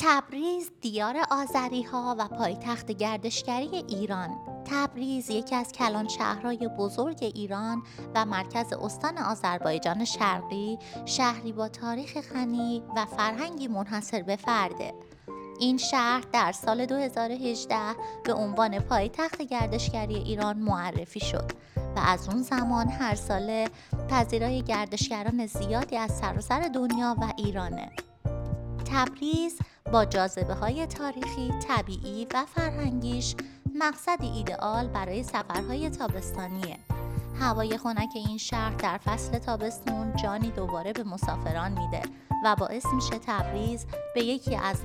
تبریز دیار آذری‌ها و پایتخت گردشگری ایران. تبریز یکی از کلان شهرهای بزرگ ایران و مرکز استان آذربایجان شرقی، شهری با تاریخ غنی و فرهنگی منحصر به فرده. این شهر در سال 2018 به عنوان پایتخت گردشگری ایران معرفی شد و از اون زمان هر ساله پذیرای گردشگران زیادی از سراسر دنیا و ایرانه. تبریز با جاذبه‌های تاریخی، طبیعی و فرهنگیش مقصدی ایدئال برای سفرهای تابستانیه. هوای خنک این شهر در فصل تابستون جانی دوباره به مسافران میده و باعث میشه تبریز به یکی از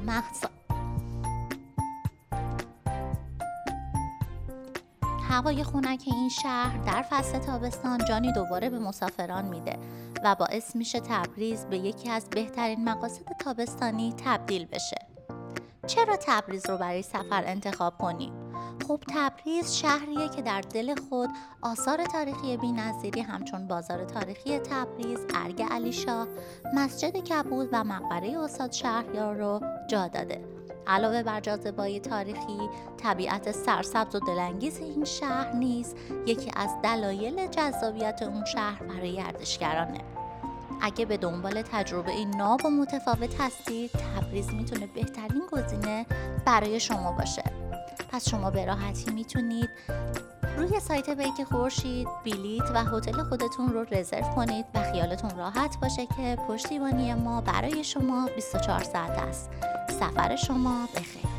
هوای خنک این شهر در فصل تابستان جانی دوباره به مسافران میده و باعث میشه تبریز به یکی از بهترین مقاصد تابستانی تبدیل بشه. چرا تبریز رو برای سفر انتخاب کنید؟ خب تبریز شهریه که در دل خود آثار تاریخی بی‌نظیری همچون بازار تاریخی تبریز، ارگ علیشاه، مسجد کبود و مقبره استاد شهریار رو جا داده. علاوه بر جاذبه‌های تاریخی، طبیعت سرسبز و دلانگیز این شهر نیز یکی از دلایل جذابیت اون شهر برای گردشگرانه. اگه به دنبال تجربه ناب و متفاوت هستید، تبریز میتونه بهترین گزینه برای شما باشه. پس شما به راحتی میتونید روی سایت بیک خورشید بلیط و هتل خودتون رو رزرو کنید و خیالتون راحت باشه که پشتیبانی ما برای شما 24 ساعت است. سفر شما بخیر.